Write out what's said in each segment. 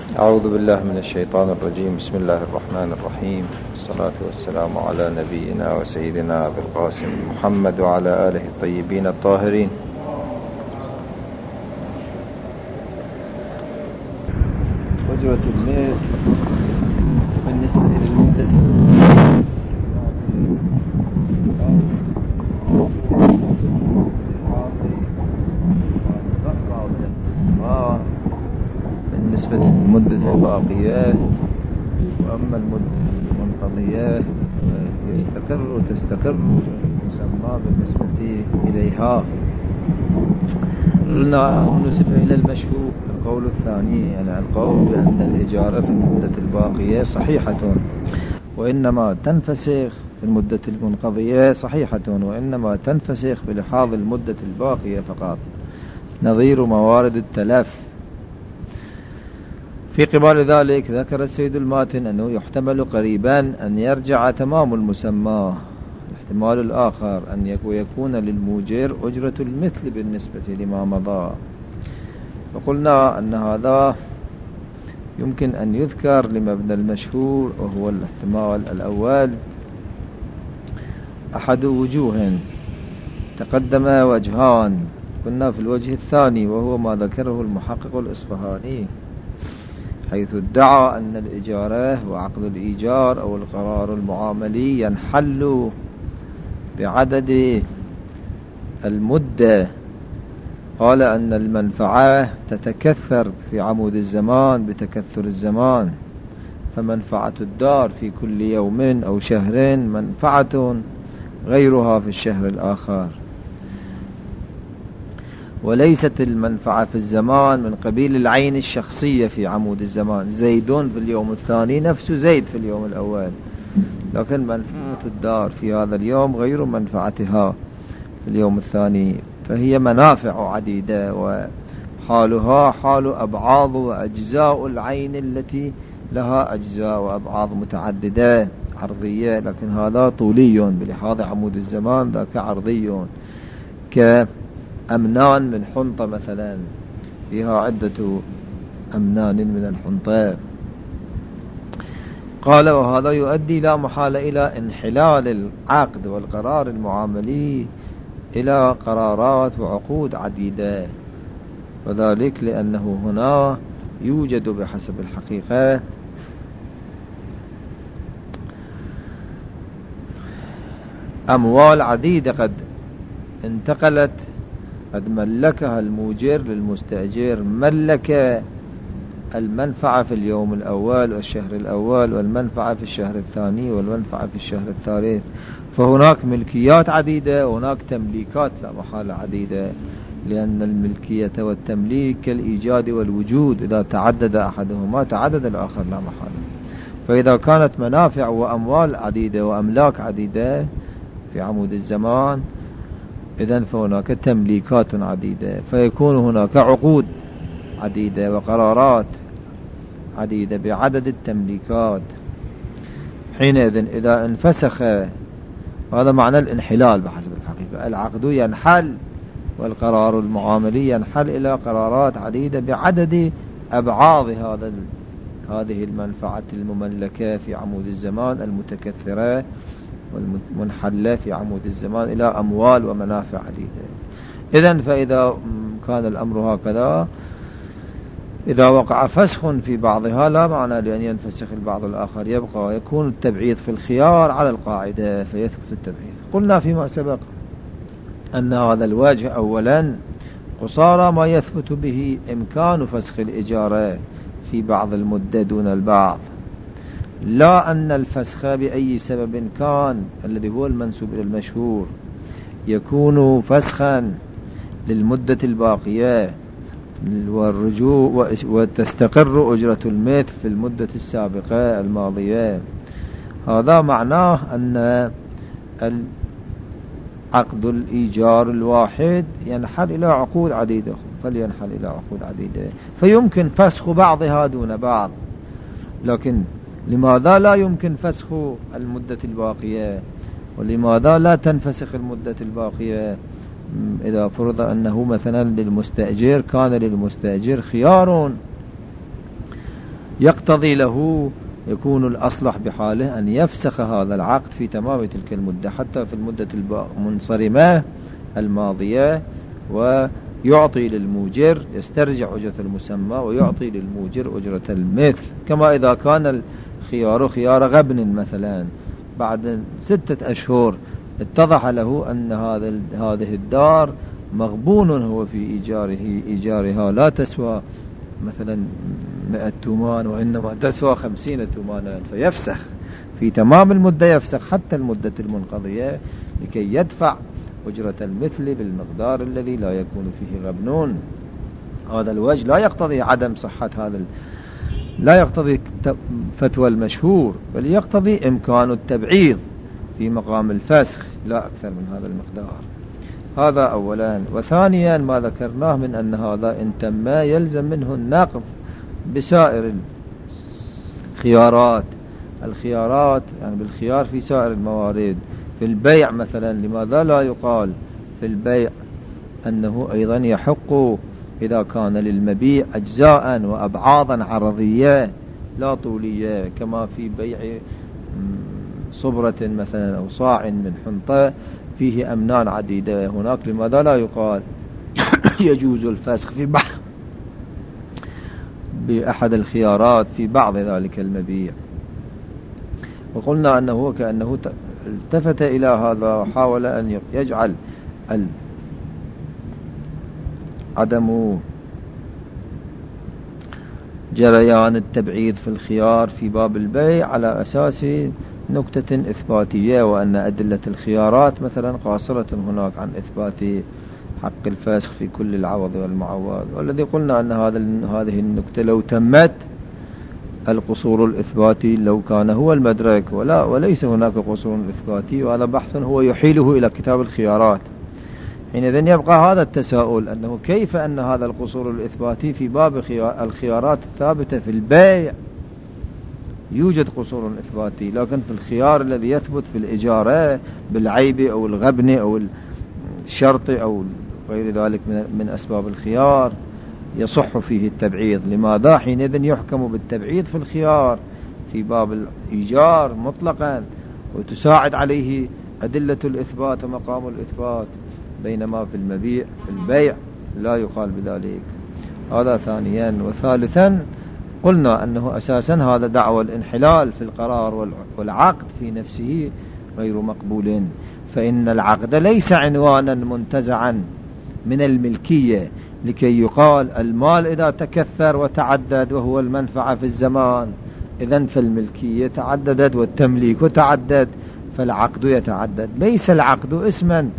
أعوذ بالله من الشيطان الرجيم. بسم الله الرحمن الرحيم، والصلاة والسلام على نبينا وسيدنا أبي القاسم محمد وعلى آله الطيبين الطاهرين. أجرة الميت بالنسبة للمدة بالنسبة للمدة الباقية، وأما المدة المنقضية تستقر المسمى بالنسبة إليها. قلنا نسبة إلى المشهور القول الثاني، يعني القول بأن الإجارة في المدة الباقية صحيحة، وإنما تنفسخ في المدة المنقضية صحيحة، وإنما تنفسخ بلحاظ المدة الباقية فقط، نظير موارد التلف. في قبال ذلك ذكر السيد الماتن أنه يحتمل قريبا أن يرجع تمام المسمى. الاحتمال الآخر أن يكون للموجر أجرة المثل بالنسبة لما مضى، وقلنا أن هذا يمكن أن يذكر لمبنى المشهور، وهو الاحتمال الأول أحد وجوه، تقدم وجهان، كنا في الوجه الثاني وهو ما ذكره المحقق الإصفهاني، حيث ادعى أن الإجارة وعقد الإيجار أو القرار المعاملي ينحل بعدد المدة. قال أن المنفعة تتكثر في عمود الزمان بتكثر الزمان، فمنفعة الدار في كل يوم أو شهر منفعة غيرها في الشهر الآخر، وليست المنفعة في الزمان من قبيل العين الشخصية في عمود الزمان، زيد في اليوم الثاني نفس زيد في اليوم الأول، لكن منفعة الدار في هذا اليوم غير منفعتها في اليوم الثاني، فهي منافع عديدة، وحالها حال أبعاض وأجزاء العين التي لها أجزاء وأبعاض متعددة عرضية، لكن هذا طولي بلحاظ عمود الزمان، ذاك عرضي، كأمنان من حنطة مثلا، فيها عدة أمنان من الحنطة. قال وهذا يؤدي لا محالة إلى انحلال العقد والقرار المعاملي إلى قرارات وعقود عديدة، وذلك لأنه هنا يوجد بحسب الحقيقة أموال عديدة قد انتقلت، قد ملكها الموجر للمستأجر، ملك المنفعة في اليوم الأول والشهر الأول، والمنفعة في الشهر الثاني، والمنفعة في الشهر الثالث، فهناك ملكيات عديدة وهناك تمليكات لا محالة عديدة، لأن الملكية والتمليك كالإيجاد والوجود، إذا تعدد أحدهما تعدد الآخر لا محالة. فإذا كانت منافع وأموال عديدة وأملاك عديدة في عمود الزمان، إذن فهناك تمليكات عديدة، فيكون هناك عقود عديدة وقرارات عديدة بعدد التمليكات. حينئذ إذا انفسخ، هذا معنى الانحلال بحسب الحقيقة، العقد ينحل والقرار المعاملي ينحل إلى قرارات عديدة بعدد أبعاض هذه المنفعة المملكة في عمود الزمان المتكثرة والمنحلة في عمود الزمان إلى أموال ومنافع عديدة. إذن فإذا كان الأمر هكذا، إذا وقع فسخ في بعضها لا معنى لأن ينفسخ البعض الآخر، يبقى يكون التبعيض في الخيار على القاعدة فيثبت التبعيض. قلنا فيما سبق أن هذا الوجه أولا قصارى ما يثبت به إمكان فسخ الإجارة في بعض المدة دون البعض، لا أن الفسخ بأي سبب كان الذي هو المنسوب إلى المشهور يكون فسخا للمدة الباقية والرجوع، وتستقر أجرة المثل في المدة السابقة الماضية. هذا معناه أن عقد الإيجار الواحد ينحل إلى عقود عديدة، فلينحل إلى عقود عديدة، فيمكن فسخ بعضها دون بعض. لكن لماذا لا يمكن فسخ المدة الباقية، ولماذا لا تنفسخ المدة الباقية؟ إذا فرض أنه مثلا للمستأجر كان للمستأجر خيار يقتضي له يكون الأصلح بحاله أن يفسخ هذا العقد في تمام تلك المدة، حتى في المدة المنصرمة الماضية، ويعطي للموجر، يسترجع أجرة المسمى ويعطي للموجر أجرة المثل. كما إذا كان الخيار خيار غبن مثلا، بعد 6 أشهر اتضح له أن هذه الدار مغبون هو في إيجارها، لا تسوى مثلا 100 تومان وإنما تسوى 50 تومانا، فيفسخ في تمام المدة، يفسخ حتى المدة المنقضية لكي يدفع أجرة المثل بالمقدار الذي لا يكون فيه غبنون. هذا الوجه لا يقتضي عدم صحة لا يقتضي فتوى المشهور، بل يقتضي إمكان التبعيض في مقام الفسخ لا أكثر من هذا المقدار. هذا أولا. وثانيا ما ذكرناه من أن هذا إن تم يلزم منه النقض بسائر الخيارات يعني بالخيار في سائر الموارد. في البيع مثلا، لماذا لا يقال في البيع أنه أيضا يحق إذا كان للمبيع أجزاء وأبعاضا عرضية لا طولية، كما في بيع صبرة مثلا أو صاع من حنطة فيه أمنان عديدة، هناك لماذا لا يقال يجوز الفسخ في بأحد الخيارات في بعض ذلك المبيع. وقلنا أنه كأنه التفت إلى هذا وحاول أن يجعل عدم جريان التبعيض في الخيار في باب البيع على أساس نكتة إثباتية، وأن أدلة الخيارات مثلا قاصرة هناك عن إثبات حق الفسخ في كل العوض والمعوض. والذي قلنا أن هذه النكتة لو تمت القصور الإثباتي لو كان هو المدرك، وليس هناك قصور إثباتي، وهذا بحث هو يحيله إلى كتاب الخيارات. حينئذ يبقى هذا التساؤل، أنه كيف أن هذا القصور الإثباتي في باب الخيارات الثابتة في البيع يوجد قصور إثباتي، لكن في الخيار الذي يثبت في الإجارة بالعيب أو الغبن أو الشرط أو غير ذلك من أسباب الخيار يصح فيه التبعيض. لماذا حينئذ يحكم بالتبعيض في الخيار في باب الإيجار مطلقا، وتساعد عليه أدلة الإثبات ومقام الإثبات، بينما في البيع لا يقال بذلك. هذا ثانيا. وثالثا قلنا أنه أساسا هذا دعوى الانحلال في القرار والعقد في نفسه غير مقبول، فإن العقد ليس عنوانا منتزعا من الملكية لكي يقال المال إذا تكثر وتعدد وهو المنفعة في الزمان إذن فالملكية تعددت والتمليك تعدد فالعقد يتعدد. ليس العقد اسما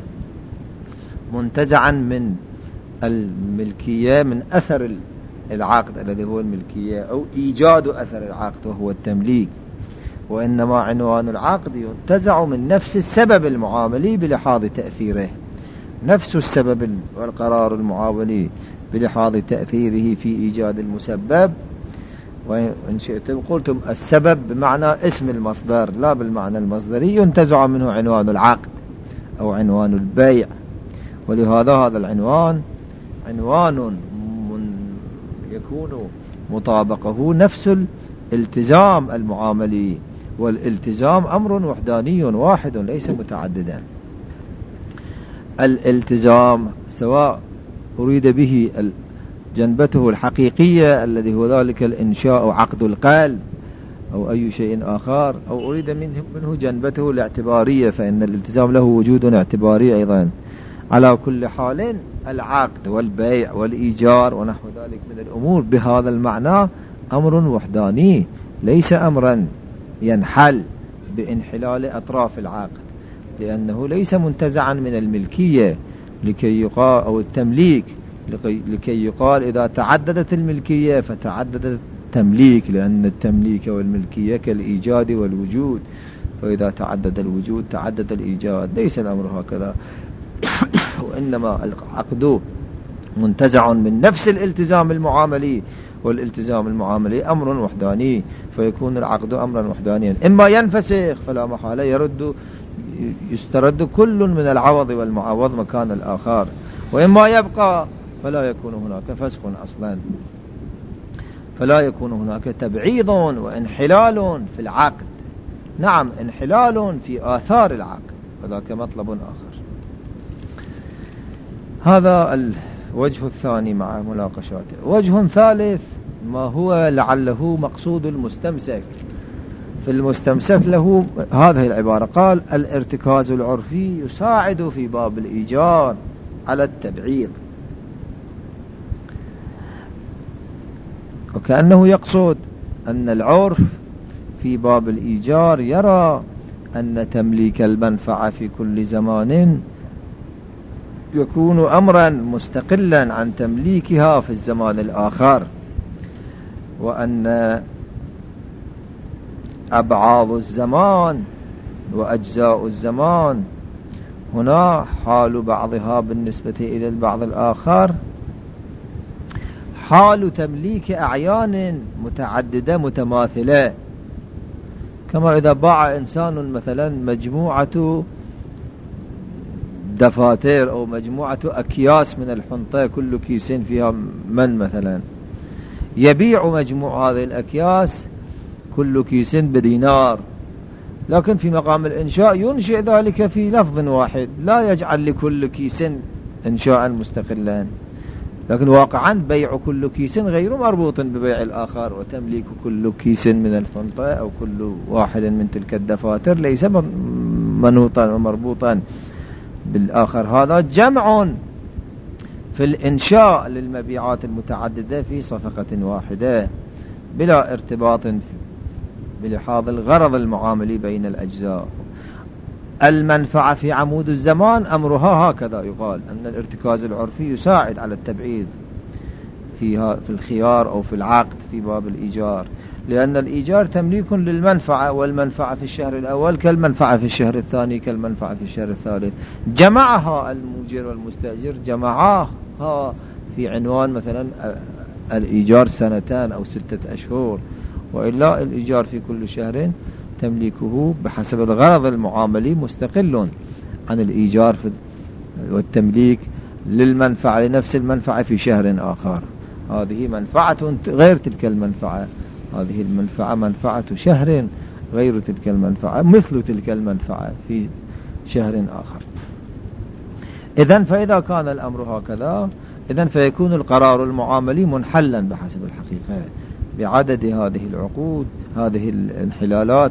منتزعا من الملكية من أثر العقد الذي هو الملكية أو إيجاد أثر العقد وهو التمليك، وإنما عنوان العقد ينتزع من نفس السبب المعاملي بلحاظ تأثيره، نفس السبب والقرار المعاملي بلحاظ تأثيره في إيجاد المسبب. وإن شئتم قلتم السبب بمعنى اسم المصدر لا بالمعنى المصدري، ينتزع منه عنوان العقد أو عنوان البيع. ولهذا هذا العنوان عنوان يكون مطابقه نفس الالتزام المعاملي، والالتزام أمر وحداني واحد ليس متعددا. الالتزام سواء أريد به جنبته الحقيقية الذي هو ذلك الإنشاء أو عقد القلب أو أي شيء آخر، أو أريد منه جنبته الاعتبارية، فإن الالتزام له وجود اعتباري أيضا. على كل حال العقد والبيع والإيجار ونحو ذلك من الأمور بهذا المعنى أمر وحداني، ليس أمرا ينحل بانحلال أطراف العقد، لأنه ليس منتزعا من الملكية لكي يقال أو التمليك لكي يقال إذا تعددت الملكية فتعددت التمليك، لأن التمليك والملكية كالإيجاد والوجود، فإذا تعدد الوجود تعدد الإيجاد. ليس الأمر هكذا، وإنما العقد منتزع من نفس الالتزام المعاملي، والالتزام المعاملي أمر وحداني، فيكون العقد أمرا وحدانيا. إما ينفسخ فلا محالة يسترد كل من العوض والمعوض مكان الآخر، وإما يبقى فلا يكون هناك فسخ أصلا. فلا يكون هناك تبعيض وانحلال في العقد. نعم، انحلال في آثار العقد، وذاك مطلب آخر. هذا الوجه الثاني مع مناقشاته. وجه ثالث ما هو لعله مقصود المستمسك. في المستمسك له هذه العبارة، قال: الارتكاز العرفي يساعد في باب الإيجار على التبعيض. وكأنه يقصد أن العرف في باب الإيجار يرى أن تمليك المنفعة في كل زمان يكون أمرا مستقلا عن تمليكها في الزمان الآخر، وأن أبعاض الزمان وأجزاء الزمان هنا حال بعضها بالنسبة إلى البعض الآخر حال تمليك أعيان متعددة متماثلة، كما إذا باع إنسان مثلا مجموعة دفاتر أو مجموعة أكياس من الحنطة كل كيس فيها من مثلا، يبيع مجموع هذه الأكياس كل كيس بدينار، لكن في مقام الإنشاء ينشئ ذلك في لفظ واحد، لا يجعل لكل كيس إنشاء مستقلا، لكن واقعا بيع كل كيس غير مربوط ببيع الآخر، وتمليك كل كيس من الحنطة أو كل واحد من تلك الدفاتر ليس منوطا ومربوطا بالآخر. هذا جمع في الإنشاء للمبيعات المتعددة في صفقة واحدة بلا ارتباط بلحاظ الغرض المعاملي بين الأجزاء. المنفعة في عمود الزمان أمرها هكذا، يقال أن الارتكاز العرفي يساعد على التبعيض في الخيار أو في العقد في باب الإيجار، لأن الإيجار تمليك للمنفعة، والمنفعة في الشهر الأول كالمنفعة في الشهر الثاني كالمنفعة في الشهر الثالث. جمعها الموجر والمستأجر، جمعها في عنوان مثلا الإيجار 2 أو 6 أشهر، وإلا الإيجار في كل شهر تمليكه بحسب الغرض المعاملي مستقل عن الإيجار والتمليك للمنفعة لنفس المنفعة في شهر آخر. هذه منفعة غير تلك المنفعة، هذه المنفعة منفعة شهر غير تلك المنفعة مثل تلك المنفعة في شهر آخر. إذن فإذا كان الأمر هكذا، إذن فيكون القرار المعاملي منحلا بحسب الحقيقة بعدد هذه العقود، هذه الانحلالات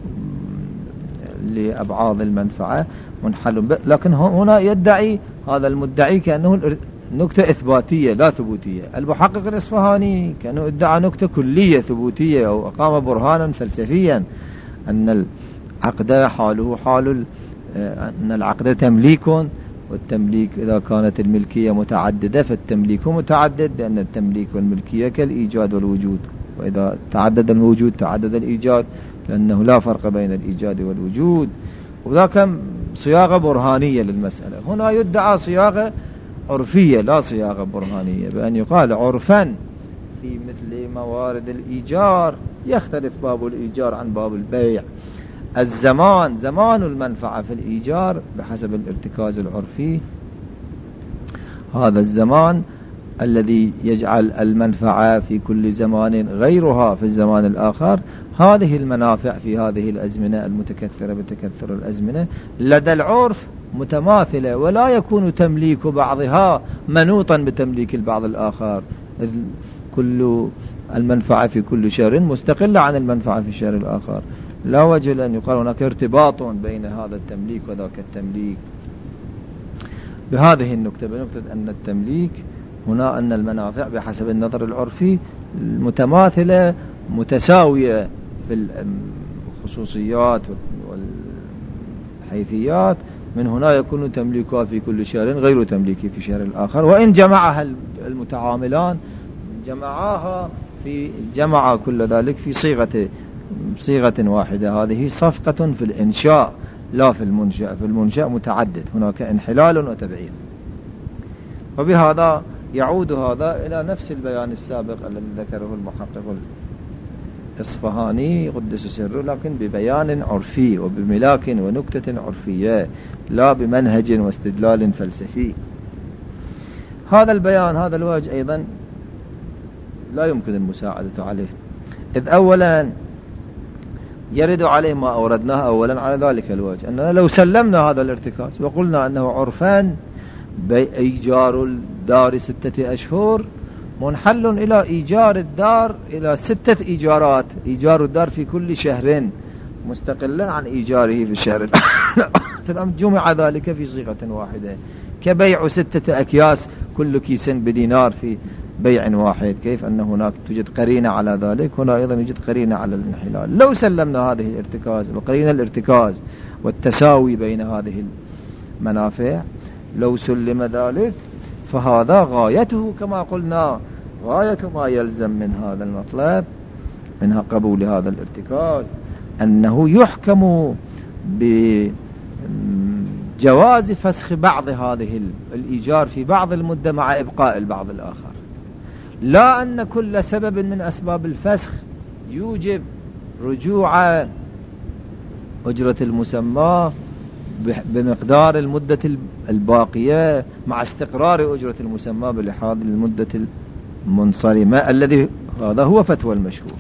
لأبعاض المنفعة منحل. لكن هنا يدعي هذا المدعي كأنه نكتة إثباتية لا ثبوتية. المحقق الإصفهاني كأنه ادعى نكتة كلية ثبوتية أو أقام برهانا فلسفيا أن العقد حاله حال أن العقد تمليك، والتمليك إذا كانت الملكية متعددة فالتمليك متعدد، لأن التمليك والملكية كالإيجاد والوجود، وإذا تعدد الوجود تعدد الإيجاد، لأنه لا فرق بين الإيجاد والوجود. وذاك صياغة برهانية للمسألة. هنا يدعى صياغة عرفية لا صياغة برهانية، بأن يقال عرفا في مثل موارد الإيجار يختلف باب الإيجار عن باب البيع. الزمان زمان المنفعة في الإيجار بحسب الارتكاز العرفي، هذا الزمان الذي يجعل المنفعة في كل زمان غيرها في الزمان الآخر. هذه المنافع في هذه الأزمنة المتكثرة بتكثر الأزمنة لدى العرف متماثلة، ولا يكون تمليك بعضها منوطا بتمليك البعض الآخر، إذ كل المنفعة في كل شهر مستقلة عن المنفعة في الشهر الآخر. لا وجه لأن يقال هناك ارتباط بين هذا التمليك وذاك التمليك. بهذه النكتة، بنكتة أن التمليك هنا أن المنافع بحسب النظر العرفي متماثلة متساوية في الخصوصيات والحيثيات، من هنا يكون تمليكها في كل شهر غير تمليكه في شهر الآخر. وإن جمعها المتعاملان جمع كل ذلك في صيغة واحدة. هذه صفقة في الإنشاء لا في المنشأ. في المنشأ متعدد، هناك انحلال وتبعيض. وبهذا يعود هذا إلى نفس البيان السابق الذي ذكره المحقق الإصفهاني قدس سره، لكن ببيان عرفي وبملاك ونكتة عرفية لا بمنهج واستدلال فلسفي. هذا البيان، هذا الوجه أيضا لا يمكن المساعدة عليه، إذ أولا يرد عليه ما أوردناه أولا على ذلك الوجه، أننا لو سلمنا هذا الارتكاز وقلنا أنه عرفان إيجار الدار 6 أشهر منحل إلى إيجار الدار إلى 6 إيجارات، إيجار الدار في كل شهر مستقلا عن إيجاره في الشهر جمع ذلك في صيغة واحدة، كبيع 6 أكياس كل كيس بدينار في بيع واحد. كيف أن هناك توجد قرينة على ذلك، هنا أيضا يوجد قرينة على الانحلال. لو سلمنا هذه الارتكاز وقرينا الارتكاز والتساوي بين هذه المنافع، لو سلم ذلك فهذا غايته كما قلنا، غاية ما يلزم من هذا المطلب منها قبول هذا الارتكاز أنه يحكم بجواز فسخ بعض هذه الإيجار في بعض المدة مع إبقاء البعض الآخر، لا أن كل سبب من أسباب الفسخ يوجب رجوع أجرة المسمى بمقدار المدة الباقية مع استقرار أجرة المسمى بلحاظ المدة المنصرمة، الذي هذا هو فتوى المشهور.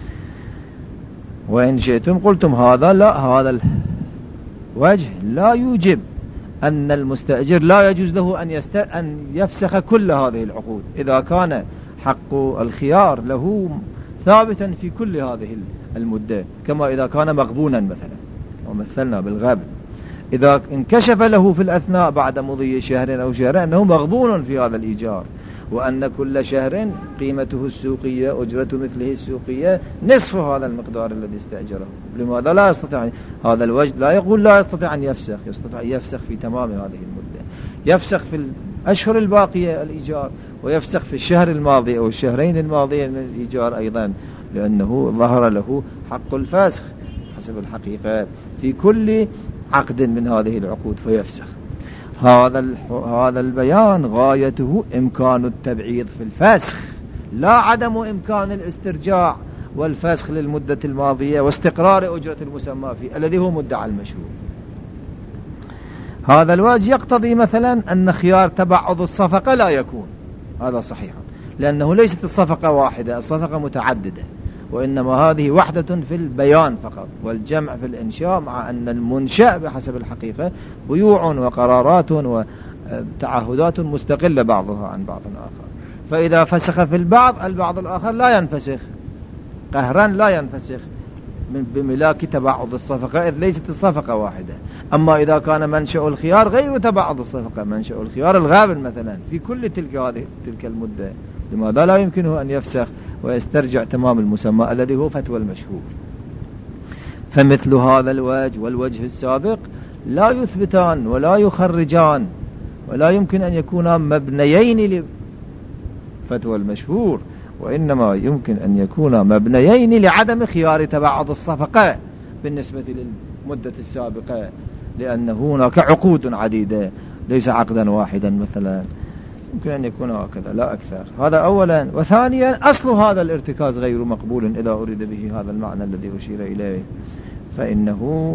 وإن شئتم قلتم هذا لا، هذا الوجه لا يوجب أن المستأجر لا يجوز له أن يفسخ كل هذه العقود إذا كان حق الخيار له ثابتا في كل هذه المدة، كما إذا كان مغبونا مثلا ومثلنا بالغبن، إذا انكشف له في الأثناء بعد مضي شهر أو شهرين أنه مغبون في هذا الإيجار، وأن كل شهر قيمته السوقية أجرة مثله السوقية نصف هذا المقدار الذي استأجره، لماذا لا يستطيع هذا الوجه؟ لا يقول لا يستطيع أن يفسخ، يستطيع يفسخ في تمام هذه المدة، يفسخ في الأشهر الباقية الإيجار، ويفسخ في الشهر الماضي أو الشهرين الماضيين من الإيجار أيضا، لأنه ظهر له حق الفسخ حسب الحقيقة في كل عقد من هذه العقود فيفسخ. هذا البيان غايته إمكان التبعيض في الفسخ، لا عدم إمكان الاسترجاع والفسخ للمدة الماضية واستقرار أجرة المسمى فيه الذي هو مدعى المشهور. هذا الوجه يقتضي مثلا أن خيار تبعض الصفقة لا يكون، هذا صحيح، لأنه ليست الصفقة واحدة، الصفقة متعددة، وإنما هذه وحدة في البيان فقط، والجمع في الإنشاء، مع أن المنشأ بحسب الحقيقة بيوع وقرارات وتعهدات مستقلة بعضها عن بعض آخر. فإذا فسخ في البعض الآخر لا ينفسخ قهرا، لا ينفسخ بملاك تبعض الصفقة، إذ ليست الصفقة واحدة. أما إذا كان منشأ الخيار غير تبعض الصفقة، منشأ الخيار الغابن مثلا في كل تلك المدة، لماذا لا يمكنه أن يفسخ ويسترجع تمام المسمى الذي هو فتوى المشهور؟ فمثل هذا الوجه والوجه السابق لا يثبتان ولا يخرجان، ولا يمكن أن يكونا مبنيين لفتوى المشهور، وإنما يمكن أن يكونا مبنيين لعدم خيار تبعض الصفقة بالنسبة للمدة السابقة، لأن هناك عقود عديدة ليس عقدا واحدا مثلا، يمكن أن يكون هكذا لا أكثر. هذا أولا. وثانيا أصل هذا الارتكاز غير مقبول إذا أريد به هذا المعنى الذي أشير إليه، فإنه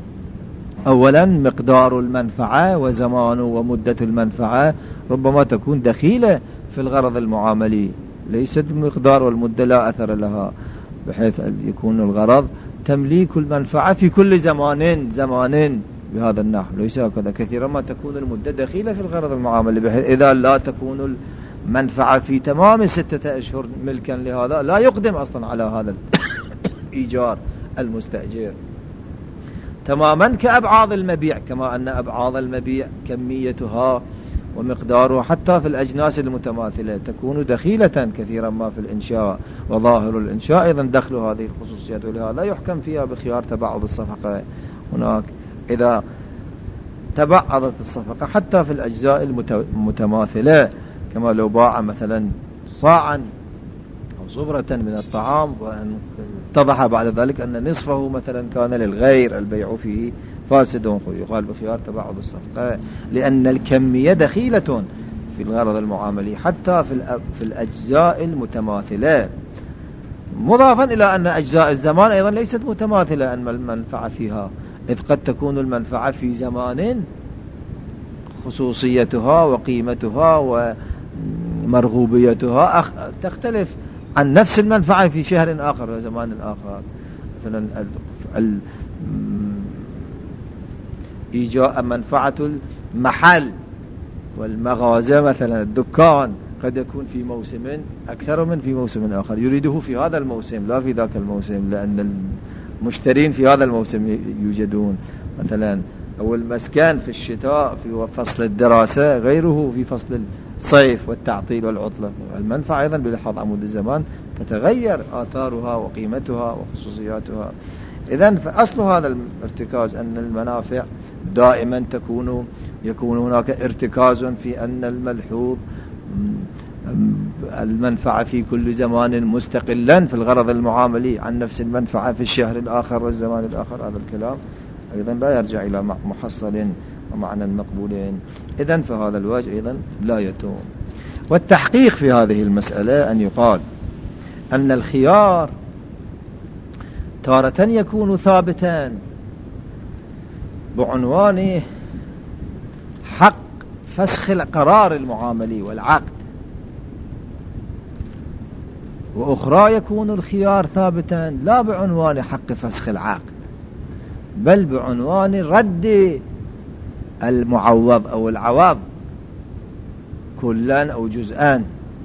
أولا مقدار المنفعة وزمان ومدة المنفعة ربما تكون دخيلة في الغرض المعاملي، ليست المقدار والمدة لا أثر لها، بحيث أن يكون الغرض تمليك المنفعة في كل زمان بهذا النحو، ليس هكذا. كثيرا ما تكون المدة دخيلة في الغرض المعاملي، بحيث إذا لا تكون المنفعة في تمام 6 أشهر ملكا لهذا لا يقدم أصلا على هذا الإيجار المستأجر. تماما كأبعاض المبيع، كما أن أبعاض المبيع كميتها ومقدارها حتى في الأجناس المتماثلة تكون دخيلة كثيرا ما في الإنشاء، وظاهر الإنشاء أيضا دخل هذه الخصوصيات، ولهذا يحكم فيها بخيار تبعض الصفقة هناك إذا تبعضت الصفقة حتى في الأجزاء المتماثلة، كما لو باع مثلا صاعا أو صبرة من الطعام واتضح بعد ذلك أن نصفه مثلا كان للغير، البيع فيه فاسد، يقال بخيار تبعض الصفقة، لأن الكمية دخيلة في الغرض المعاملي حتى في الأجزاء المتماثلة، مضافا إلى أن أجزاء الزمان أيضا ليست متماثلة أن المنفعة فيها، إذ قد تكون المنفعة في زمان خصوصيتها وقيمتها ومرغوبيتها تختلف عن نفس المنفعة في شهر آخر وزمان آخر. مثلا إيجاء منفعة المحل والمغازة مثلا الدكان قد يكون في موسم أكثر من في موسم آخر، يريده في هذا الموسم لا في ذاك الموسم، لأن المشترين في هذا الموسم يوجدون مثلا. أو المسكن في الشتاء في فصل الدراسة غيره في فصل الصيف والتعطيل والعطلة. المنفعة أيضا بلحاظ عمود الزمان تتغير آثارها وقيمتها وخصوصياتها. إذن فأصل هذا الارتكاز أن المنافع دائما يكون هناك ارتكاز في أن الملحوظ المنفعة في كل زمان مستقلا في الغرض المعاملي عن نفس المنفعة في الشهر الآخر والزمان الآخر. هذا الكلام أيضا لا يرجع إلى محصل ومعنى مقبولين. إذن فهذا الوجه أيضا لا يتم. والتحقيق في هذه المسألة أن يقال أن الخيار تارة يكون ثابتا بعنوان حق فسخ القرار المعاملي والعقد، وأخرى يكون الخيار ثابتا لا بعنوان حق فسخ العقد بل بعنوان رد المعوض أو العوض كلا أو جزءان.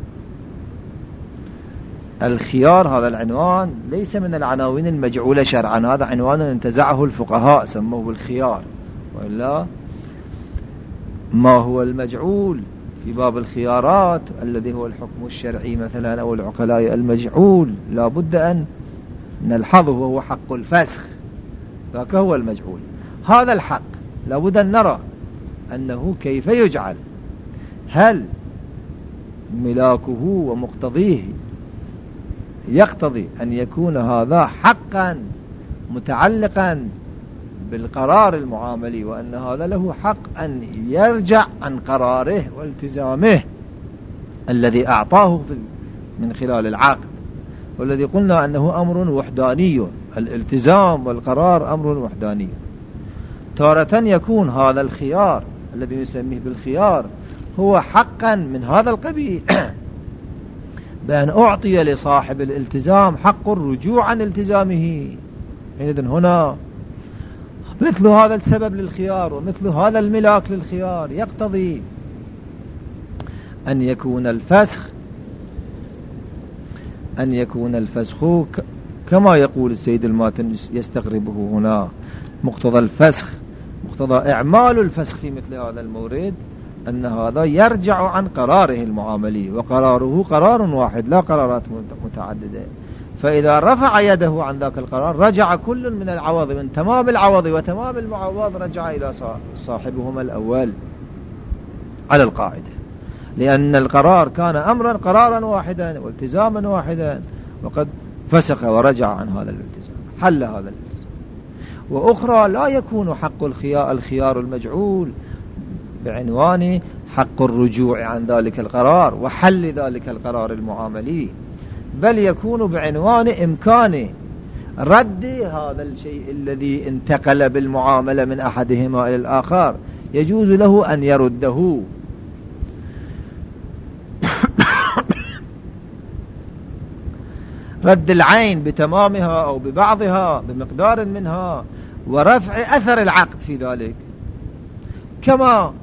الخيار هذا العنوان ليس من العناوين المجعولة شرعا، هذا عنوان انتزعه الفقهاء سموه الخيار، وإلا ما هو المجعول في باب الخيارات الذي هو الحكم الشرعي مثلا أو العقلاء المجعول لا بد أن نلحظه، وهو حق الفسخ، ذاك هو المجعول. هذا الحق لا بد أن نرى أنه كيف يجعل، هل ملاكه ومقتضيه يقتضي أن يكون هذا حقا متعلقا بالقرار المعاملي، وأن هذا له حق أن يرجع عن قراره والتزامه الذي أعطاه من خلال العقد، والذي قلنا أنه أمر وحداني، الالتزام والقرار أمر وحداني. تارة يكون هذا الخيار الذي نسميه بالخيار هو حقا من هذا القبيل بأن أعطي لصاحب الالتزام حق الرجوع عن التزامه. إذن هنا مثل هذا السبب للخيار ومثل هذا الملاك للخيار يقتضي أن يكون الفسخ كما يقول السيد الماتن يستغربه هنا. مقتضى الفسخ، مقتضى إعمال الفسخ في مثل هذا المورد أن هذا يرجع عن قراره المعاملي، وقراره قرار واحد لا قرارات متعددة. فإذا رفع يده عن ذاك القرار رجع كل من العوض، من تمام العوض وتمام المعوض رجع إلى صاحبهما الأول على القاعدة، لأن القرار كان أمرا قرارا واحدا والتزاما واحدا، وقد فسخ ورجع عن هذا الالتزام، حل هذا الالتزام. وأخرى لا يكون حق الخيار المجعول بعنوان حق الرجوع عن ذلك القرار وحل ذلك القرار المعاملي، بل يكون بعنوان إمكان رد هذا الشيء الذي انتقل بالمعاملة من أحدهما إلى الآخر، يجوز له أن يرده. رد العين بتمامها أو ببعضها بمقدار منها، ورفع أثر العقد في ذلك، كما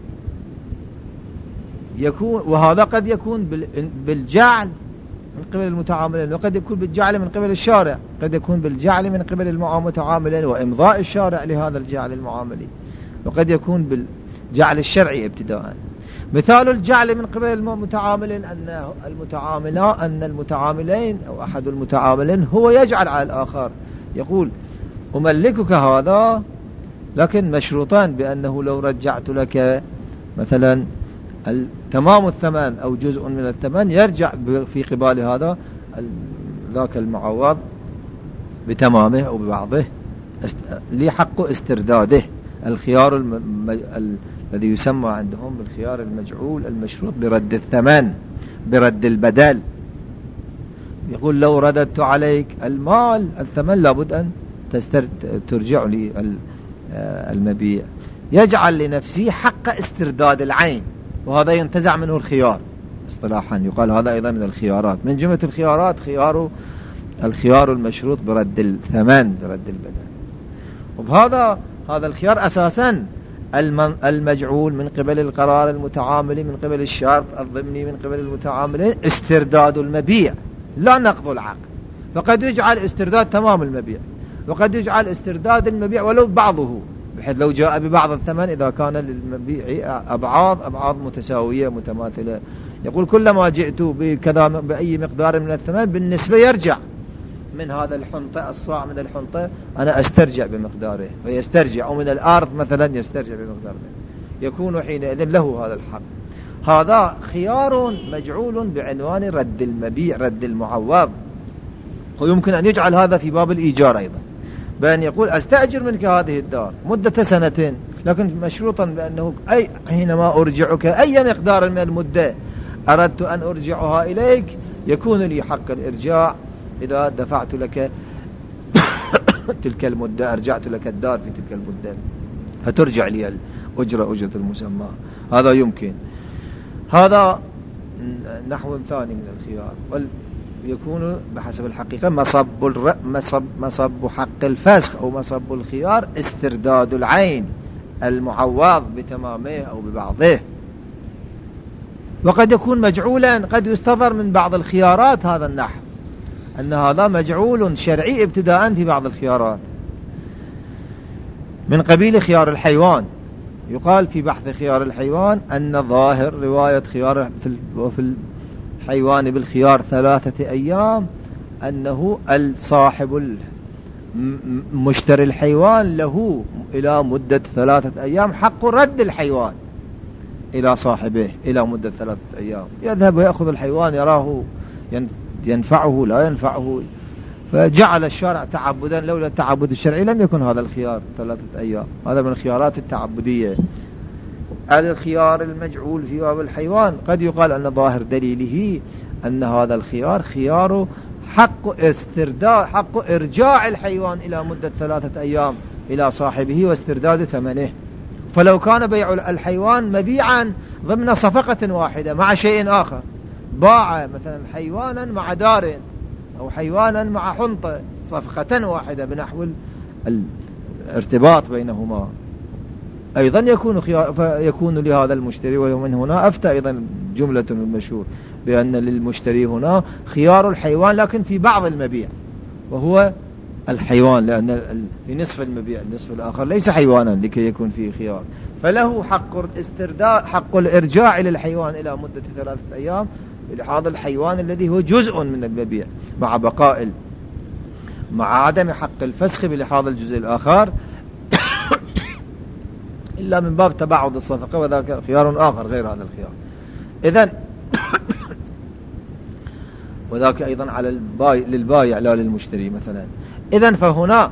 يكون. وهذا قد يكون بالجعل من قبل المتعاملين، وقد يكون بالجعل من قبل الشارع، قد يكون بالجعل من قبل المتعاملين وإمضاء الشارع لهذا الجعل المعاملي، وقد يكون بالجعل الشرعي ابتداء. مثال الجعل من قبل المتعاملين أن المتعاملين أو أحد المتعاملين هو يجعل على الآخر، يقول أملكك هذا لكن مشروطان بأنه لو رجعت لك مثلا تمام الثمن أو جزء من الثمن يرجع في قبال هذا ذاك المعوض بتمامه أو ببعضه لحق استرداده. الخيار الذي يسمى عندهم بالخيار المجعول المشروط برد الثمن، برد البدل. يقول لو رددت عليك المال الثمن لابد أن ترجع لي المبيع، يجعل لنفسه حق استرداد العين، وهذا ينتزع منه الخيار. اصطلاحا يقال هذا أيضا من الخيارات. من جملة الخيارات الخيار المشروط برد الثمن، برد البدن. وبهذا الخيار أساسا المجعول من قبل القرار المتعاملي، من قبل الشرط الضمني، من قبل المتعاملين استرداد المبيع لا نقض العقد. فقد يجعل استرداد تمام المبيع، وقد يجعل استرداد المبيع ولو بعضه، بحيث لو جاء ببعض الثمن إذا كان للمبيع أبعاض متساوية متماثلة، يقول كلما جئت بكذا بأي مقدار من الثمن بالنسبة يرجع من هذا الحنطة، الصاع من الحنطة أنا أسترجع بمقداره، فيسترجع، أو من الأرض مثلا يسترجع بمقداره، يكون حينئذ له هذا الحق. هذا خيار مجعول بعنوان رد المبيع، رد المعوض. ويمكن أن يجعل هذا في باب الإيجار أيضا، بأن يقول أستأجر منك هذه الدار مدة 2 لكن مشروطا بأنه حينما أرجعك أي مقدار من المدة أردت أن أرجعها إليك يكون لي حق الإرجاع إذا دفعت لك تلك المدة، أرجعت لك الدار في تلك المدة فترجع لي أجرة المسمى. هذا يمكن. هذا نحو ثاني من الخيار. يكون بحسب الحقيقة مصب حق الفسخ أو مصب الخيار استرداد العين المعوض بتمامه أو ببعضه. وقد يكون مجعولا، قد يستظهر من بعض الخيارات هذا النحو أن هذا مجعول شرعي ابتداء في بعض الخيارات، من قبيل خيار الحيوان. يقال في بحث خيار الحيوان أن ظاهر رواية خيار في الحيوان بالخيار 3 أيام أنه الصاحب مشتري الحيوان له إلى مدة 3 أيام حق رد الحيوان إلى صاحبه إلى مدة 3 أيام. يذهب ويأخذ الحيوان يراه ينفعه لا ينفعه، فجعل الشارع تعبدا. لولا التعبد الشرعي لم يكن هذا الخيار 3 أيام. هذا من الخيارات التعبدية. الخيار المجعول في باب الحيوان قد يقال أن ظاهر دليله أن هذا الخيار خيار حق إرجاع الحيوان إلى مدة 3 أيام إلى صاحبه واسترداد ثمنه. فلو كان بيع الحيوان مبيعا ضمن صفقة واحدة مع شيء آخر، باع مثلا حيوانا مع دار أو حيوانا مع حنطة، صفقة واحدة بنحو الارتباط بينهما، أيضا يكون لهذا المشتري. ومن هنا أفتى أيضا جملة من المشهور بأن للمشتري هنا خيار الحيوان لكن في بعض المبيع، وهو الحيوان، لأن في نصف المبيع النصف الآخر ليس حيوانا لكي يكون فيه خيار، فله حق الإرجاع للحيوان إلى مدة 3 أيام لهذا الحيوان الذي هو جزء من المبيع، مع عدم حق الفسخ بلحاظ الجزء الآخر إلا من باب تباعد الصفقة، وذاك خيار آخر غير هذا الخيار. إذن وذاك أيضا على للبايع لا للمشتري مثلا. إذن فهنا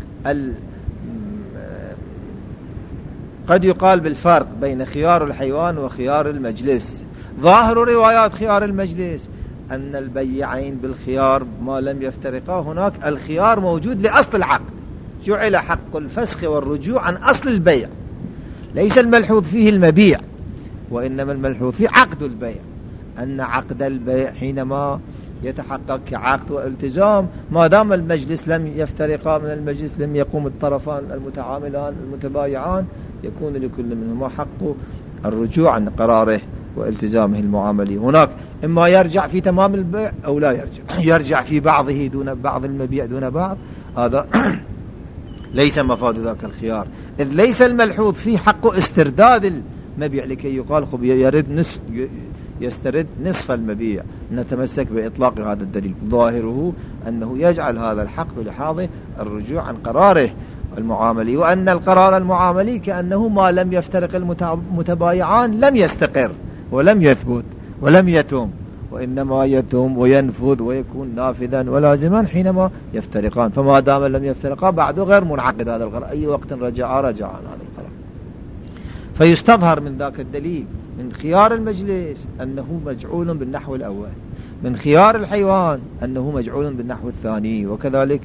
قد يقال بالفرق بين خيار الحيوان وخيار المجلس. ظاهر روايات خيار المجلس أن البيعين بالخيار ما لم يفترقا، هناك الخيار موجود لأصل العقد، جعل حق الفسخ والرجوع عن أصل البيع، ليس الملحوظ فيه المبيع وإنما الملحوظ فيه عقد البيع. أن عقد البيع حينما يتحقق كعقد والتزام ما دام المجلس لم يفترقا، من المجلس لم يقوم الطرفان المتعاملان المتبايعان، يكون لكل منهما حق الرجوع عن قراره والتزامه المعاملي. هناك إما يرجع في تمام البيع أو لا يرجع في بعضه دون بعض المبيع دون بعض. هذا ليس مفاد ذاك الخيار، إذ ليس الملحوظ فيه حق استرداد المبيع لكي يقال خب يسترد نصف المبيع. نتمسك بإطلاق هذا الدليل، ظاهره أنه يجعل هذا الحق بلحاظه الرجوع عن قراره المعاملي، وأن القرار المعاملي كأنه ما لم يفترق المتبايعان لم يستقر ولم يثبت ولم يتم، وإنما يتم وينفذ ويكون نافذا ولازما حينما يفترقان. فما دام لم يفترقا بعده غير منعقد هذا القرار، أي وقت رجع عن هذا القرار. فيستظهر من ذاك الدليل من خيار المجلس أنه مجعول بالنحو الأول، من خيار الحيوان أنه مجعول بالنحو الثاني، وكذلك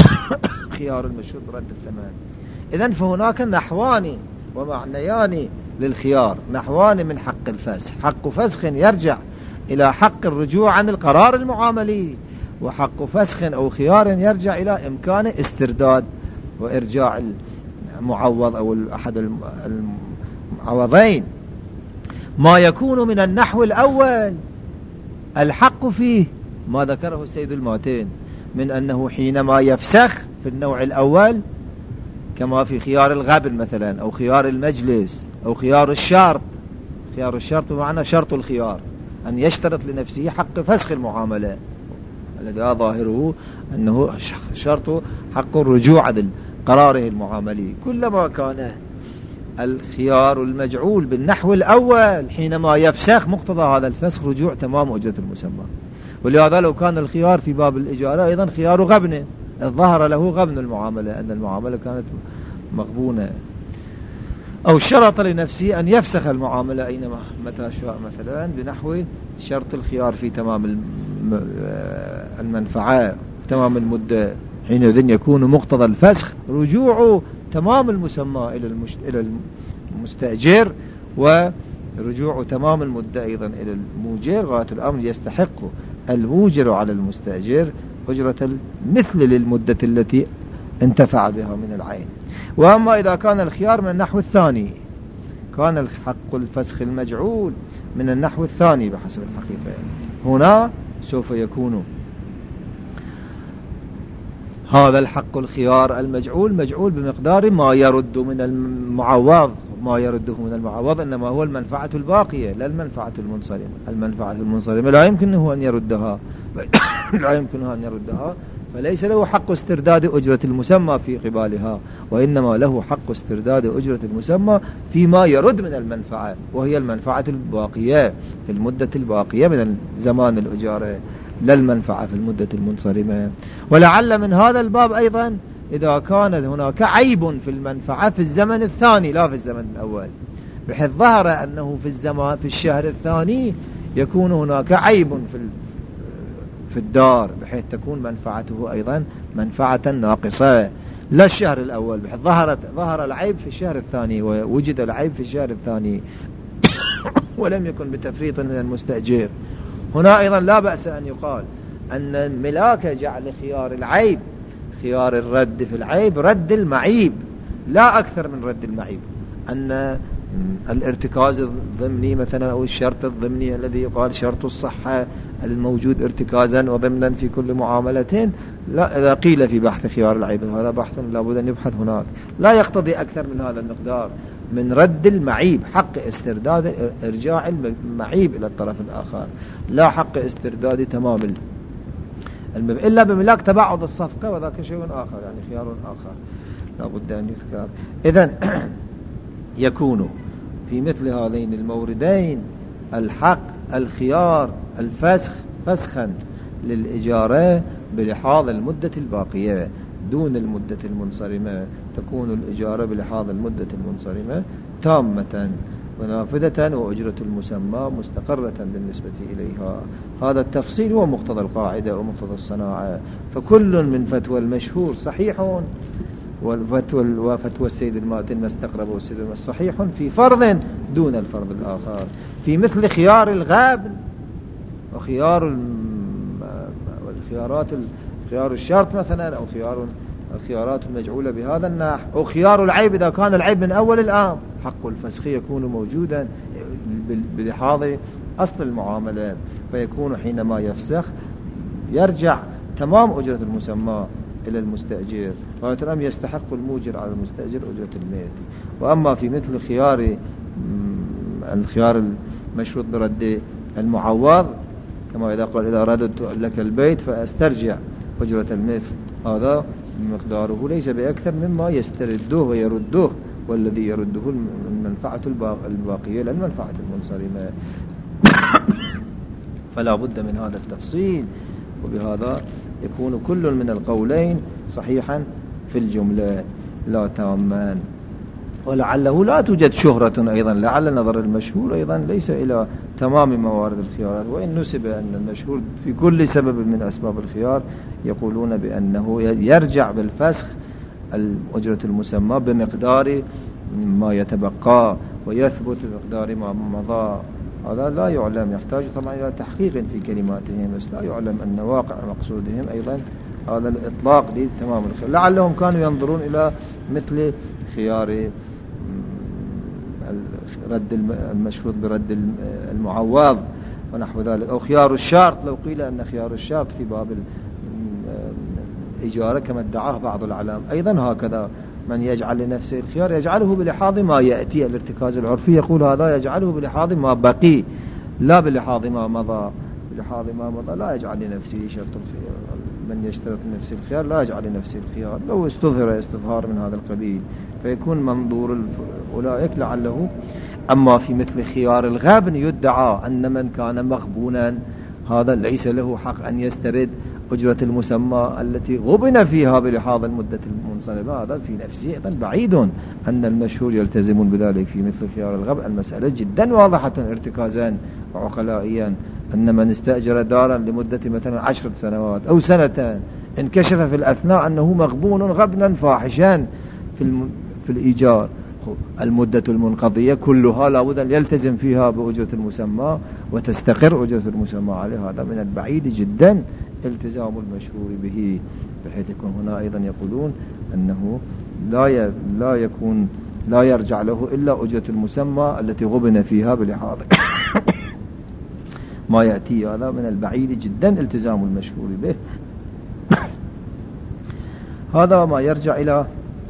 خيار المشهور برد الثمن. إذن فهناك نحوان ومعنيان للخيار نحوان من حق الفسخ: حق فسخ يرجع إلى حق الرجوع عن القرار المعاملي، وحق فسخ أو خيار يرجع إلى إمكان استرداد وإرجاع المعوض أو أحد المعوضين. ما يكون من النحو الأول الحق فيه ما ذكره السيد الماتين من أنه حينما يفسخ في النوع الأول كما في خيار الغبن مثلا أو خيار المجلس أو خيار الشرط. خيار الشرط بمعنى شرط الخيار أن يشترط لنفسه حق فسخ المعاملة الذي ظاهره أنه شرط حق الرجوع عن قراره المعاملي. كلما كان الخيار المجعول بالنحو الأول حينما يفسخ مقتضى هذا الفسخ رجوع تمام أجرة المسمى. ولهذا لو كان الخيار في باب الإجارة أيضا خيار غبن ظهر له غبن المعاملة أن المعاملة كانت مغبونة، أو شرط لنفسه أن يفسخ المعاملة أينما متى شاء مثلا بنحو شرط الخيار في تمام المنفعة تمام المدة، حينئذ يكون مقتضى الفسخ رجوع تمام المسمى إلى المستأجر ورجوع تمام المدة أيضا إلى الموجر. غاية الأمر يستحق الموجر على المستأجر أجرة مثل للمدة التي انتفع بها من العين. وأما إذا كان الخيار من النحو الثاني كان الحق الفسخ المجعول من النحو الثاني بحسب الحقيقة، هنا سوف يكون هذا الحق الخيار المجعول مجعول بمقدار ما يرد من المعوض. ما يرده من المعوض إنما هو المنفعة الباقية لا المنفعة المنصرمة. المنفعة المنصرمة لا يمكنه أن يردها فليس له حق استرداد أجرة المسمى في قبالها، وإنما له حق استرداد أجرة المسمى فيما يرد من المنفعة، وهي المنفعة الباقية في المدة الباقية من زمان الإجارة لا المنفعة في المدة المنصرمة. ولعل من هذا الباب أيضا إذا كان هناك عيب في المنفعة في الزمن الثاني لا في الزمن الأول، بحيث ظهر أنه في الشهر الثاني يكون هناك عيب في الدار بحيث تكون منفعته أيضا منفعة ناقصة لا الشهر الأول، بحيث ظهر العيب في الشهر الثاني ووجد العيب في الشهر الثاني ولم يكن بتفريط من المستأجر. هنا أيضا لا بأس أن يقال أن الملاك جعل خيار العيب خيار الرد في العيب رد المعيب لا أكثر من رد المعيب، أن الارتكاز الضمني مثلا أو الشرط الضمني الذي يقال شرط الصحة الموجود ارتكازا وضمنا في كل معاملتين، لا إذا قيل في بحث خيار العيب هذا بحث لابد أن يبحث هناك، لا يقتضي أكثر من هذا المقدار من رد المعيب، حق استرداد إرجاع المعيب إلى الطرف الآخر لا حق استرداد تمام إلا بملاك تباعد الصفقة، وذاك شيء آخر يعني خيار آخر لا بد أن يذكر. إذن يكون في مثل هذين الموردين الحق الخيار الفسخ فسخا للإجارة بلحاظ المدة الباقية دون المدة المنصرمة، تكون الإجارة بلحاظ المدة المنصرمة تامة ونافذة وأجرة المسمى مستقرة بالنسبة إليها. هذا التفصيل هو مقتضى القاعدة ومقتضى الصناعة، فكل من فتوى المشهور صحيح وفتوى السيد الماتن ما استقربه السيد صحيح في فرض دون الفرض الآخر، في مثل خيار الغابن وخيار والخيارات خيار الشرط مثلا أو الخيارات المجعولة بهذا النحو، أو خيار العيب إذا كان العيب من أول الآن حق الفسخ يكون موجودا بلحاظ أصل المعاملة، فيكون حينما يفسخ يرجع تمام أجرة المسمى إلى المستأجر، ويترم يستحق الموجر على المستأجر أجرة الميت. وأما في مثل الخيار المشروط برد المعوض كما إذا قال إذا رددت لك البيت فأسترجع أجرة المثل، هذا مقداره ليس بأكثر مما يسترده ويرده، والذي يرده المنفعة الباقية للمنفعة المنصرمة. فلا بد من هذا التفصيل، وبهذا يكون كل من القولين صحيحا في الجملة لا تاما. ولعله لا توجد شهرة أيضا، لعل نظر المشهور أيضا ليس إلى تمام موارد الخيارات، وإن نسب أن المشهور في كل سبب من أسباب الخيار يقولون بأنه يرجع بالفسخ أجرة المسمى بمقدار ما يتبقى ويثبت بمقدار ما مضى. هذا لا يعلم، يحتاج طبعا إلى تحقيق في كلماتهم، بس لا يعلم أن واقع مقصودهم أيضا هذا الإطلاق لتمام الخيار. لعلهم كانوا ينظرون إلى مثل خيار رد المشروط برد المعوض ونحو ذلك، أو خيار الشرط، لو قيل أن خيار الشرط في باب الإجارة كما ادعاه بعض العلام. أيضا هكذا من يجعل لنفسه الخيار يجعله بلحاظ ما يأتي، الارتكاز العرفي يقول هذا يجعله بلحاظ ما بقي لا بلحاظ ما مضى. بلحاظ ما مضى لا يجعل لنفسه شرط الخيار، من يشترط لنفسه الخيار لا يجعل لنفسه الخيار، لو استظهر استظهار من هذا القبيل فيكون منظور أولئك لعله. أما في مثل خيار الغبن يدعى أن من كان مغبونا هذا ليس له حق أن يسترد أجرة المسمى التي غبن فيها بلحاظ المدة المنصرمة. هذا في نفسه أيضا بعيد أن المشهور يلتزمون بذلك. في مثل خيار الغبن المسألة جدا واضحة ارتكازا وعقلائيا، أن من استأجر دارا لمدة مثلا 10 سنوات أو سنتين انكشف في الأثناء أنه مغبون غبنا فاحشا في الإيجار، المدة المنقضية كلها لابد أن يلتزم فيها بأجرة المسمى وتستقر أجرة المسمى عليه. هذا من البعيد جدا التزام المشهور به، بحيث يكون هنا أيضا يقولون أنه لا يرجع له إلا أجرة المسمى التي غبن فيها بلحاظ ما يأتي. هذا من البعيد جدا التزام المشهور به. هذا ما يرجع إلى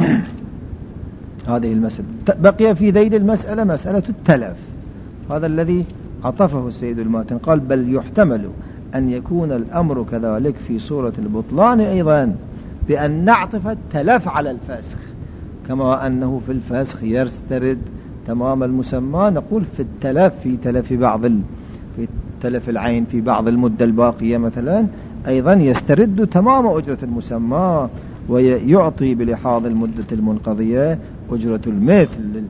هذه المسألة. بقي في ذيل المسألة مسألة التلف، هذا الذي عطفه السيد الماتن، قال بل يحتمل أن يكون الأمر كذلك في صورة البطلان أيضا، بأن نعطف التلف على الفسخ، كما أنه في الفسخ يسترد تمام المسمى، نقول في التلف في تلف العين في بعض المدة الباقية مثلا أيضا يسترد تمام أجرة المسمى ويعطي بلحاظ المدة المنقضية أجرة المثل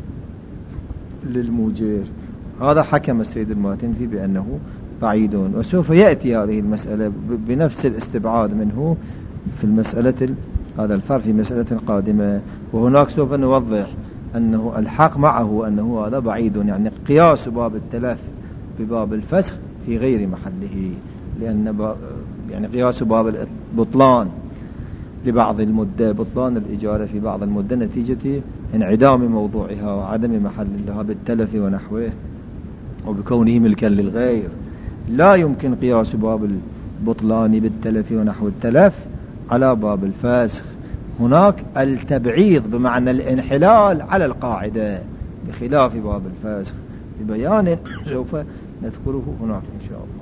للموجر. هذا حكم السيد الماتن فيه بأنه بعيد، وسوف يأتي هذه المسألة بنفس الاستبعاد منه في المسألة هذا الفرق في مسألة قادمة، وهناك سوف نوضح أنه الحق معه أنه هذا بعيد، يعني قياس باب التلف بباب الفسخ في غير محله، لأن يعني قياس باب البطلان لبعض المدة، بطلان الإجارة في بعض المدة نتيجة انعدام موضوعها وعدم محل لها بالتلف ونحوه وبكونه ملكا للغير. لا يمكن قياس باب البطلان بالتلف ونحو التلف على باب الفسخ. هناك التبعيض بمعنى الانحلال على القاعدة بخلاف باب الفسخ، ببيان سوف نذكره هناك إن شاء الله.